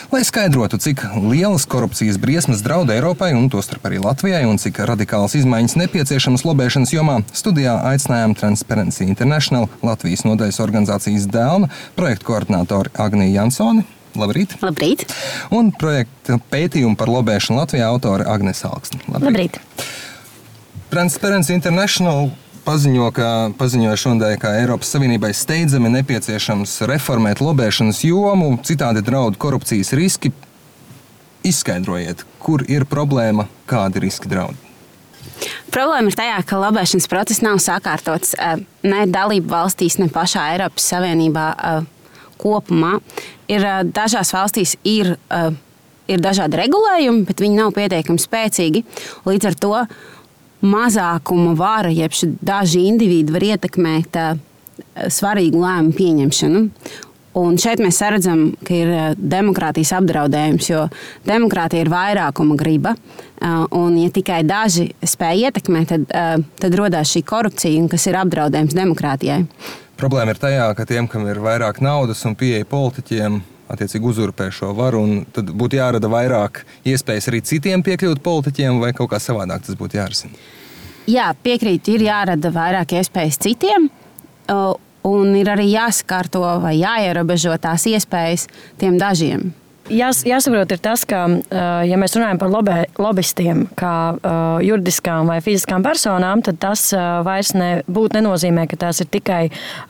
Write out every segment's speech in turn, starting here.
Lai skaidrotu, cik lielas korupcijas briesmas draud Eiropai un tostarp arī Latvijai un cik radikālas izmaiņas nepieciešamas lobēšanas jomā, studijā aicinājām Transparency International Latvijas nodaļas organizācijas Delna projektu koordinātori Agniju Jansoni. Labrīt. Labrīt. Un projekta pētījumu par lobēšanu Latvijā autori Agnese Alksne. Labrīt. Transparency International paziņoja šodien, ka Eiropas Savienībai steidzami nepieciešams reformēt lobēšanas jomu, citādi draud korupcijas riski. Izskaidrojiet, kur ir problēma, kādi riski draud? Problēma ir tajā, ka lobēšanas process nav sakārtots ne dalību valstīs, ne pašā Eiropas Savienībā kopumā. Dažās valstīs ir dažādi regulējumi, bet viņi nav pietiekami spēcīgi. Līdz ar to mazākuma vara, jeb daži individi var ietekmēt svarīgu lēmumu pieņemšanu. Un šeit mēs redzam, ka ir demokrātijas apdraudējums, jo demokrātija ir vairākuma griba. Un, ja tikai daži spēj ietekmēt, tad rodās šī korupcija, kas ir apdraudējums demokrātijai. Problēma ir tajā, ka tiem, kam ir vairāk naudas un pieeja politiķiem, attiecīgi uzurpē šo varu, un tad būtu jārada vairāk iespējas arī citiem piekļūt politiķiem, vai kaut kā savādāk tas būtu jārisina? Jā, piekrīt, ir jārada vairāk iespējas citiem, un ir arī jāsakārto vai jāierobežo tās iespējas tiem dažiem. Jāsaprot ir tas, ka, ja mēs runājam par lobistiem kā juridiskām vai fiziskām personām, tad tas vairs būtu nenozīmē, ka tās ir tikai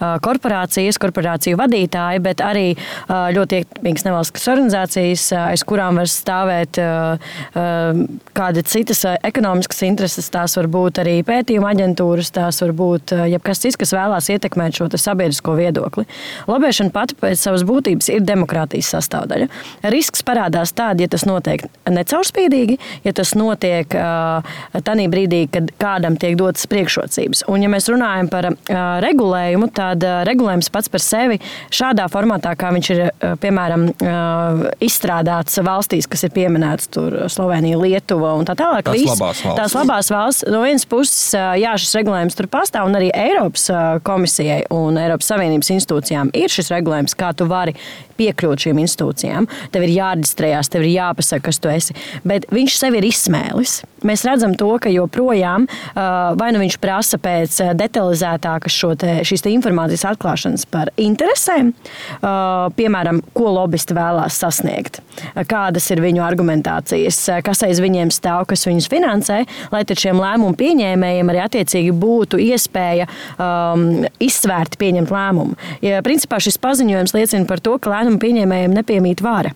korporāciju vadītāji, bet arī ļoti ietekmīgas nevalstiskas organizācijas, aiz kurām var stāvēt kāda citas ekonomiskas intereses. Tās var būt arī pētījuma aģentūras, tās var būt jebkas cits, kas vēlās ietekmēt šo sabiedrisko viedokli. Lobēšana pati pēc savas būtības ir demokrātijas sastāvdaļa. Risks parādās tādi, ja tas notiek necaurspīdīgi, ja tas notiek tanī brīdī, kad kādam tiek dotas priekšrocības. Un, ja mēs runājam par regulējumu, tad regulējums pats par sevi šādā formātā, kā viņš ir, piemēram, izstrādāts valstīs, kas ir pieminēts tur Slovenija, Lietuva un tā tālāk. Tās labās valsts. No vienas puses, jā, šis regulējums tur pastāv, un arī Eiropas komisijai un Eiropas Savienības institūcijām ir šis regulējums, kā tu vari piekļūt šīm institūcijām. Tev ir jāreģistrējās, tev ir jāpasaka, kas tu esi. Bet viņš sev ir izsmēlis. Mēs redzam to, ka joprojām vai nu viņš prasa pēc detalizētākas šīs informācijas atklāšanas par interesēm, piemēram, ko lobisti vēlās sasniegt, kādas ir viņu argumentācijas, kas aiz viņiem stāv, kas viņus finansē, lai tad šiem lēmumu pieņēmējiem arī attiecīgi būtu iespēja izsvērti pieņemt lēmumu. Ja, principā šis paziņojums liecina par to, ka lēmumu pieņēmējiem nepiemīt vara.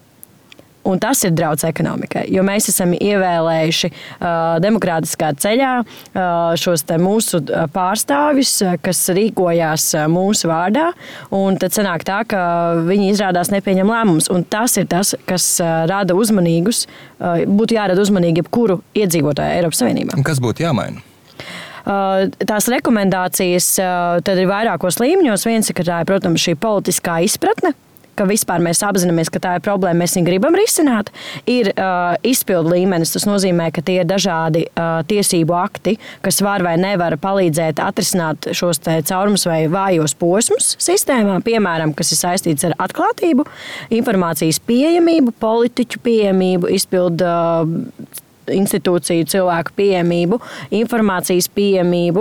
Un tas ir drauds ekonomikai, jo mēs esam ievēlējuši demokrātiskā ceļā šos te mūsu pārstāvjus, kas rīkojās mūsu vārdā, un tad sanāk tā, ka viņi izrādās nepieņem lēmumus. Un tas ir tas, kas rada uzmanīgus, būtu jārada uzmanīgi jebkuru iedzīvotāju Eiropas Savienībā. Kas būtu jāmaina? Tās rekomendācijas tad ir vairākos līmeņos. Viens ir, ka tā ir, protams, šī politiskā izpratne, ka vispār mēs apzināmies, ka tā ir problēma, mēs viņu gribam risināt. Ir izpildu līmenis, tas nozīmē, ka tie ir dažādi tiesību akti, kas var vai nevar palīdzēt atrisināt šos caurumus vai vājos posmus sistēmā, piemēram, kas ir saistīts ar atklātību, informācijas pieejamību, politiķu pieejamību, izpildu institūciju cilvēku pieejamību, informācijas pieejamību,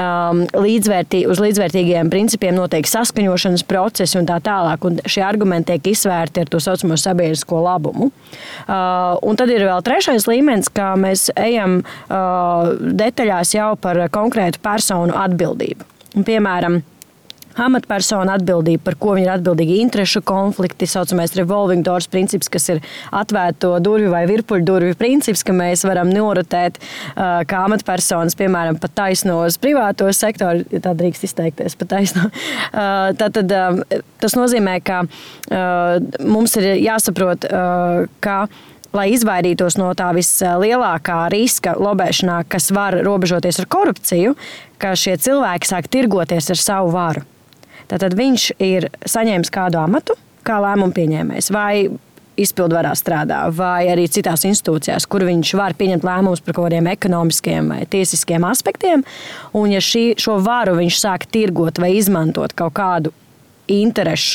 uz līdzvērtīgiem principiem notiek saskaņošanas procesi un tā tālāk. Un šie argumenti tiek izsvērti ar to saucamo sabiedrisko labumu. Un tad ir vēl trešais līmenis, kā mēs ejam detaļās jau par konkrētu personu atbildību. Piemēram, amatpersona atbildība, par ko viņi ir atbildīgi, interešu konflikti, saucamais revolving doors princips, kas ir atvērto durvju vai virpuļdurvju princips, ka mēs varam norotēt kā amatpersonas, piemēram, pat taisno uz privāto sektoru, ja tā drīkst izteikties, pat taisno. Tātad tas nozīmē, ka mums ir jāsaprot, ka lai izvairītos no tā vislielākā riska lobēšanā, kas var robežoties ar korupciju, ka šie cilvēki sāk tirgoties ar savu varu. Tātad viņš ir saņēmis kādu amatu, kā lēmumu pieņēmējs, vai izpildvarā strādā, vai arī citās institūcijās, kur viņš var pieņemt lēmumus par kaut kādiem ekonomiskiem vai tiesiskiem aspektiem. Un ja šo varu viņš sāk tirgot vai izmantot kaut kādu interešu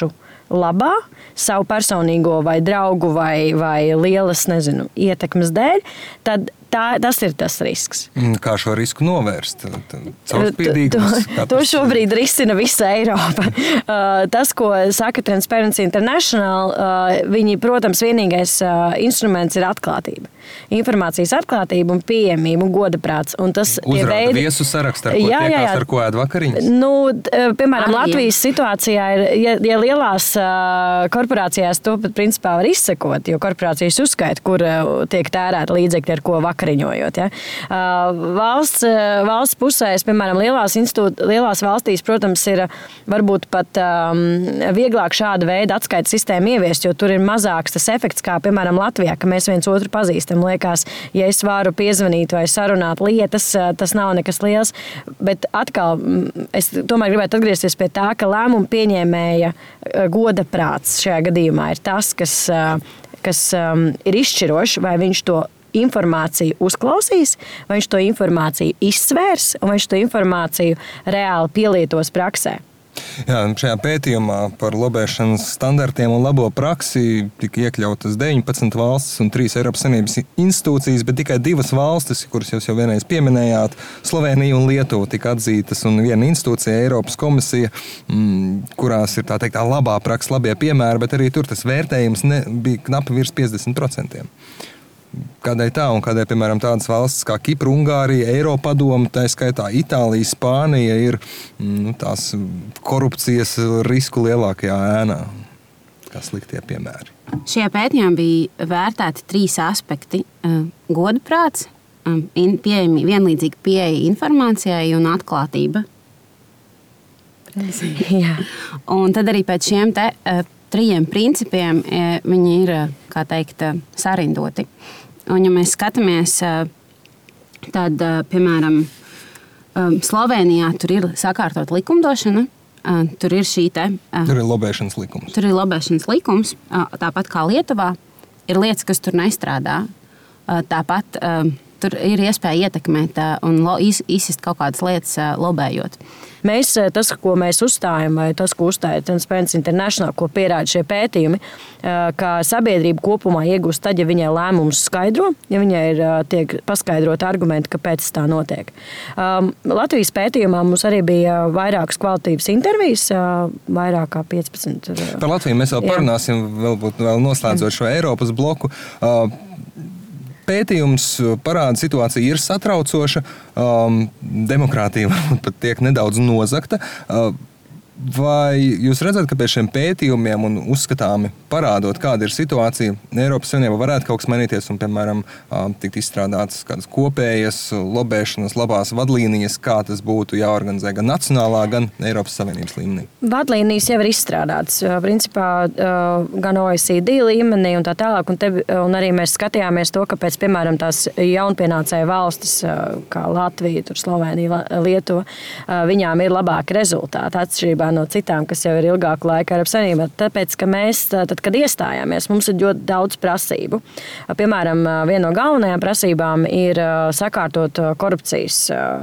labā, savu personīgo vai draugu vai lielas, ietekmes dēļ, tad tas ir tas risks. Kā šo risku novērst? Caurspīdīgums? To šobrīd risina visa Eiropa. Tas, ko saka Transparency International, viņi, protams, vienīgais instruments ir atklātība. Informācijas atklātība un pieejamība un godaprāts. Un tas uzrāda viesu sarakstu, ar ko tiekās, ar ko ēd vakariņas? Piemēram, Latvijas situācijā ir, ja lielās korporācijās to pat principā var izsekot, jo korporācijas uzskaita, kur tiek tērēta līdzekļi, ar ko vakariņojot. Ja? Valsts pusēs, piemēram, lielās valstīs, protams, ir varbūt pat vieglāk šāda veida atskaites sistēmu ieviest, jo tur ir mazāks tas efekts, kā, piemēram, Latvijā, ka mēs viens otru pazīstam. Liekas, ja es varu piezvanīt vai sarunāt lietas, tas nav nekas liels. Bet atkal, es tomēr gribētu atgriezties pie tā, ka lēmumu pieņēmēja godaprāts šajā gadījumā ir tas, kas ir izšķirošs, vai viņš to informāciju uzklausīs, vai viņš to informāciju izsvērs, un vai viņš to informāciju reāli pielietos praksē. Jā, šajā pētījumā par lobēšanas standartiem un labo praksi tika iekļautas 19 valstis un 3 Eiropas Savienības institūcijas, bet tikai 2 valstis, kuras jūs jau vienreiz pieminējāt, Slovēnija un Lietuva, tika atzītas, un viena institūcija, Eiropas komisija, kurās ir tā teikt labā praksa, labie piemēri, bet arī tur tas vērtējums bija knapi virs 50%. Kādēļ tā un kādēļ, piemēram, tādas valstis kā Kipra, Ungārija, Eiropadome, tā skaitā Itālija, Spānija ir tās korupcijas risku lielākajā ēnā? Kā sliktie piemēri? Šajā pētījumā bija vērtēti 3 aspekti – godaprāts, vienlīdzīga pieeja informācijai un atklātība. Jā. Un tad arī pēc šiem 3 principiem viņi ir, kā teikt, sarindoti. Un, ja mēs skatāmies, tad, piemēram, Slovēnijā tur ir sakārtot likumdošana, tur ir šī te... Tur ir lobēšanas likums. Tur ir lobēšanas likums, tāpat kā Lietuvā, ir lietas, kas tur nestrādā. Tāpat tur ir iespēja ietekmēt un izsist kaut kādas lietas lobējot. Tas, ko mēs uzstājam, vai tas, ko uzstāja Transparency International, ko pierāda šie pētījumi, ka sabiedrība kopumā iegūst tad, ja viņai lēmums skaidro, ja viņai tiek paskaidrot argumenti, kāpēc tā notiek. Latvijas pētījumā mums arī bija vairākas kvalitīvas intervijas, vairāk kā 15. Par Latviju mēs vēl parunāsim, vēl noslēdzot šo Eiropas bloku. Pētījums parāda, situācija ir satraucoša, demokrātija varbūt pat tiek nedaudz nozagta. Vai jūs redzat, ka pēc šiem pētījumiem un uzskatāmi parādot, kāda ir situācija, Eiropas Savienībā varētu kaut kas mainīties un, piemēram, tikt izstrādātas kādas kopējas lobēšanas labās vadlīnijas, kā tas būtu jāorganizē gan nacionālā, gan Eiropas Savienības līmenī? Vadlīnijas jau ir izstrādātas, principā gan OECD līmenī un tā tālāk, un arī mēs skatījāmies to, ka pēc, piemēram, tās jaunpienācēju valstis, kā Latvija, Slovēnija, Lietuva, viņām ir labāki rezultāti atšķirībā no citām, kas jau ir ilgāku laiku Eiropas Savienībā. Tāpēc, ka mēs, tad, kad iestājāmies, mums ir ļoti daudz prasību. Piemēram, viena no galvenajām prasībām ir sakārtot korupcijas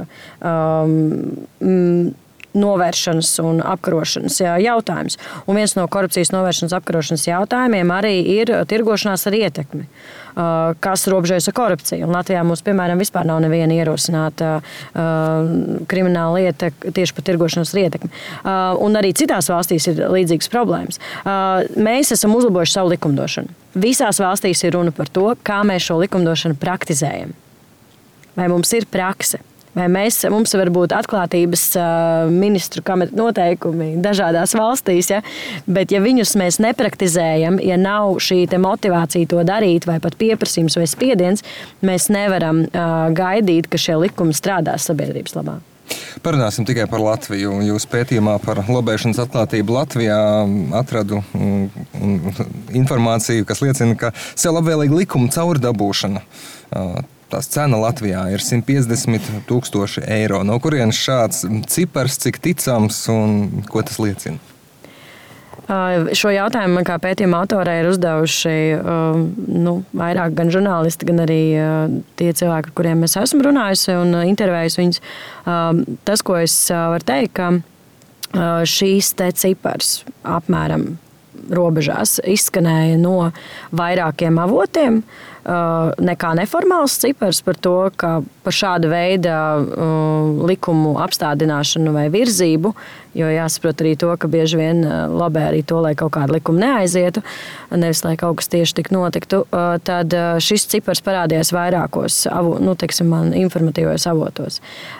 novēršanas un apkarošanas jautājums. Un viens no korupcijas novēršanas apkarošanas jautājumiem arī ir tirgošanās ar ietekmi, kas robežojas ar korupciju. Un Latvijā mums, piemēram, vispār nav neviena ierosināta krimināla lieta tieši par tirgošanos ar ietekmi. Un arī citās valstīs ir līdzīgas problēmas. Mēs esam uzlabojuši savu likumdošanu. Visās valstīs ir runa par to, kā mēs šo likumdošanu praktizējam. Vai mums ir prakse? Vai mums var būt atklātības ministru kabineta noteikumi dažādās valstīs, ja? Bet ja viņus mēs nepraktizējam, ja nav šī motivācija to darīt, vai pat pieprasījums vai spiediens, mēs nevaram gaidīt, ka šie likumi strādās sabiedrības labā. Parunāsim tikai par Latviju. Jūs pētījumā par lobēšanas atklātību Latvijā atradu informāciju, kas liecina, ka sev labvēlīga likuma caurdabūšana. Tās cena Latvijā ir 150 000 eiro. No kurienes šāds cipars, cik ticams un ko tas liecina? Šo jautājumu man kā pētījuma autorē ir uzdevuši vairāk gan žurnālisti, gan arī tie cilvēki, ar kuriem es esmu runājusi un intervējusi viņus. Tas, ko es varu teikt, ka šīs te cipars apmēram robežās izskanēja no vairākiem avotiem nekā neformāls cipars par to, ka par šāda veida likumu apstādināšanu vai virzību, jo jāsaprot arī to, ka bieži vien lobē arī to, lai kaut kāda likuma neaizietu, nevis lai kaut kas tieši tik notiktu, tad šis cipars parādījās vairākos informatīvos avotos.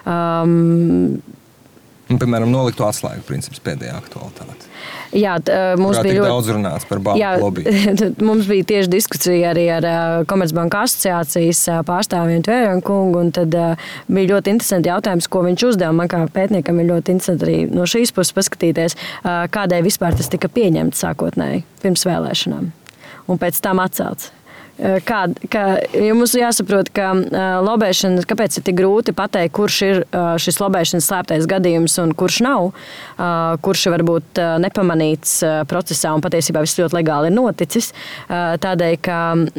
Piemēram, noliktu atslēgu princips pēdējā aktualitāte. Jā, mums bija ļoti daudz runāts par banku lobby. Mums bija tieši diskusija arī ar Komercbanku asociācijas pārstāvjiem Tvēru kungu, un tad bija ļoti interesanti jautājums, ko viņš uzdeva. Man kā pētniekam ir ļoti interesanti arī no šīs puses paskatīties, kādēļ vispār tas tika pieņemts sākotnēji pirms vēlēšanām un pēc tam atcelts. Mums jāsaprot, ka lobēšana, kāpēc ir tik grūti pateikt, kurš ir šis lobēšanas slēptais gadījums un kurš nav, kurš varbūt nepamanīts procesā un patiesībā viss ļoti legāli ir noticis, tādēļ, ka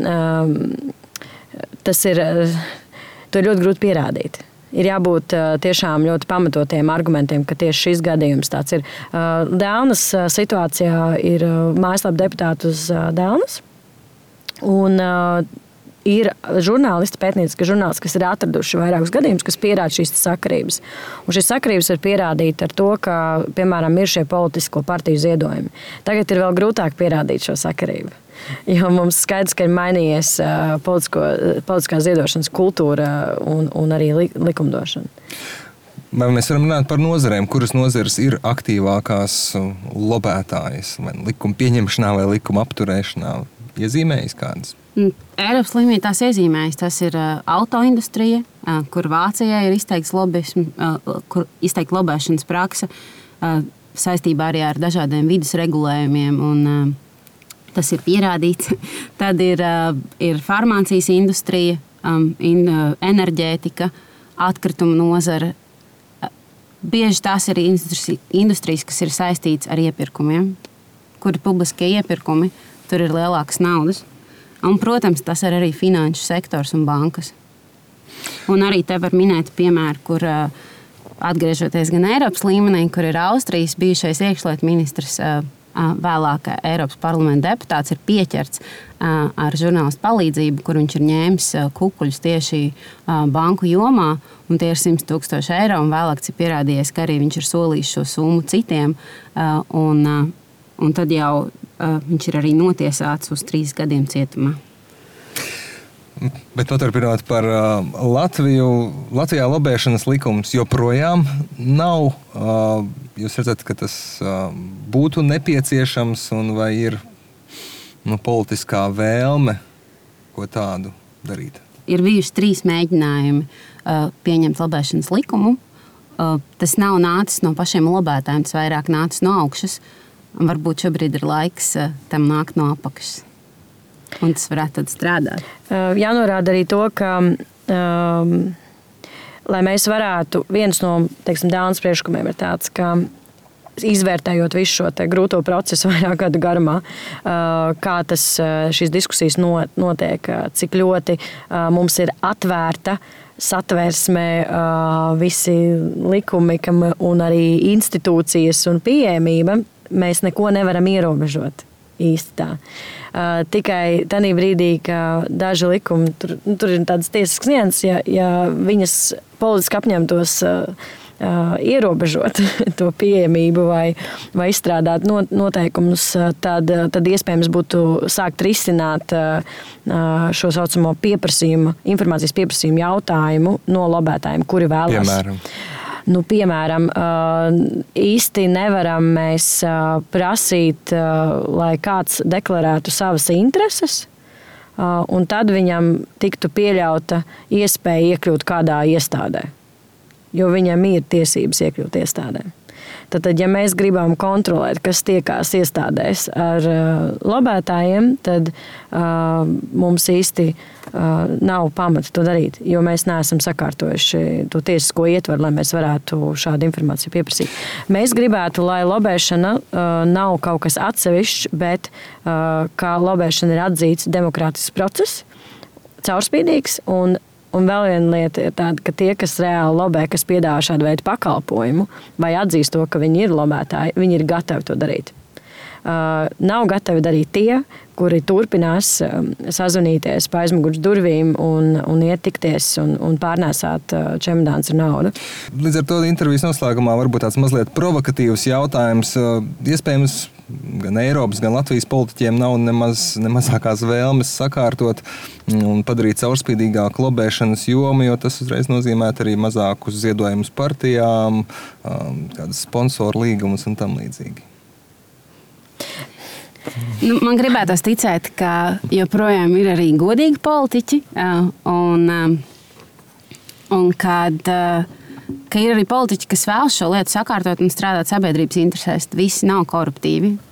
to ir ļoti grūti pierādīt. Ir jābūt tiešām ļoti pamatotiem argumentiem, ka tieši šis gadījums tāds ir. Delnas situācijā ir mājaslapa deputātu uz Delnas. Un ir žurnālisti, pētnieciski žurnālisti, kas ir atraduši vairākus gadījumus, kas pierāda šīs sakarības. Un šīs sakarības ir pierādīta ar to, ka, piemēram, ir šie politisko partiju ziedojumi. Tagad ir vēl grūtāk pierādīt šo sakarību. Jo mums skaidrs, ka ir mainījies politiskā ziedošanas kultūra un arī likumdošana. Vai mēs varam runāt par nozarēm, kuras nozares ir aktīvākās lobētājas, vai likuma pieņemšanā, vai likuma apturēšanā? Iezīmējas kādas? Eiropas līmenī tās iezīmējas. Tas ir autoindustrija, kur Vācijai ir izteikts lobēšanas prakse saistībā arī ar dažādiem vides regulējumiem, un tas ir pierādīts. Tad ir farmācijas industrija, enerģētika, atkrituma nozara. Bieži tās ir industrijas, kas ir saistītas ar iepirkumiem, kur ir publiskie iepirkumi. Tur ir lielākas naudas. Un, protams, tas ir arī finanšu sektors un bankas. Un arī te var minēt piemēru, kur atgriežoties gan Eiropas līmenī, kur ir Austrijas bijušais iekšlietu ministrs, vēlāk Eiropas parlamenta deputāts, ir pieķerts ar žurnālistu palīdzību, kur viņš ir ņēmis kukuļus tieši banku jomā, un tie ir 100 000 eiro, un vēlāk ir pierādījies, ka arī viņš ir solījis šo summu citiem, un tad jau viņš ir arī notiesāts uz 3 gadiem cietumā. Bet paturpinot par Latviju, Latvijā lobēšanas likums joprojām nav. Jūs redzat, ka tas būtu nepieciešams un vai ir politiskā vēlme ko tādu darīt? Ir bijuši 3 mēģinājumi pieņemt lobēšanas likumu. Tas nav nācis no pašiem lobētājiem, tas vairāk nācis no augšas. Un varbūt šobrīd ir laiks tam nākt no apakšas. Un tas varētu tad strādāt. Jānorāda arī to, ka, lai mēs varētu, viens no, Delnas priekšlikumiem ir tāds, ka izvērtējot visu šo grūto procesu vairāk gadu garumā, kā šīs diskusijas notiek, cik ļoti mums ir atvērta satversmē visi likumi un arī institūcijas un pieejamība, mēs neko nevaram ierobežot īsti tā. Tikai tajā brīdī, ka daži likumi, tur ir tādas tiesiskas nianses, ja viņas politiski apņemtos ierobežot to pieejamību vai izstrādāt noteikumus, tad iespējams būtu sākt risināt šo saucamo informācijas pieprasījumu jautājumu no lobētājiem, kuri vēlas. Piemēram, īsti nevaram mēs prasīt, lai kāds deklarētu savas intereses, un tad viņam tiktu pieļauta iespēja iekļūt kādā iestādē, jo viņam ir tiesības iekļūt iestādē. Tad, ja mēs gribam kontrolēt, kas tiekās iestādēs ar lobētājiem, tad mums īsti nav pamata to darīt, jo mēs neesam sakārtojuši to tiesisko ietvaru, lai mēs varētu šādu informāciju pieprasīt. Mēs gribētu, lai lobēšana nav kaut kas atsevišķs, bet kā lobēšana ir atzīts demokrātisks process, caurspīdīgs, un vēl viena lieta ir tāda, ka tie, kas reāli lobē, kas piedāvā šādu veidu pakalpojumu vai atzīst to, ka viņi ir lobētāji, viņi ir gatavi to darīt. nav gatavi darīt tie, kuri turpinās sazvanīties pa aizmugures durvīm un ietikties un pārnēsāt čemodāns ar naudu. Līdz ar to intervijas noslēgumā varbūt tāds mazliet provokatīvs jautājums. Iespējams, gan Eiropas, gan Latvijas politiķiem nav nemazākās vēlmes sakārtot un padarīt caurspīdīgāku lobēšanas jomu, jo tas uzreiz nozīmē arī mazākus ziedojumus partijām, kādas sponsoru līgumus un tam līdzīgi. Man gribētos ticēt, ka joprojām ir arī godīgi politiķi un ka ir arī politiķi, kas vēlas šo lietu sakārtot un strādāt sabiedrības interesēs. Visi nav koruptīvi.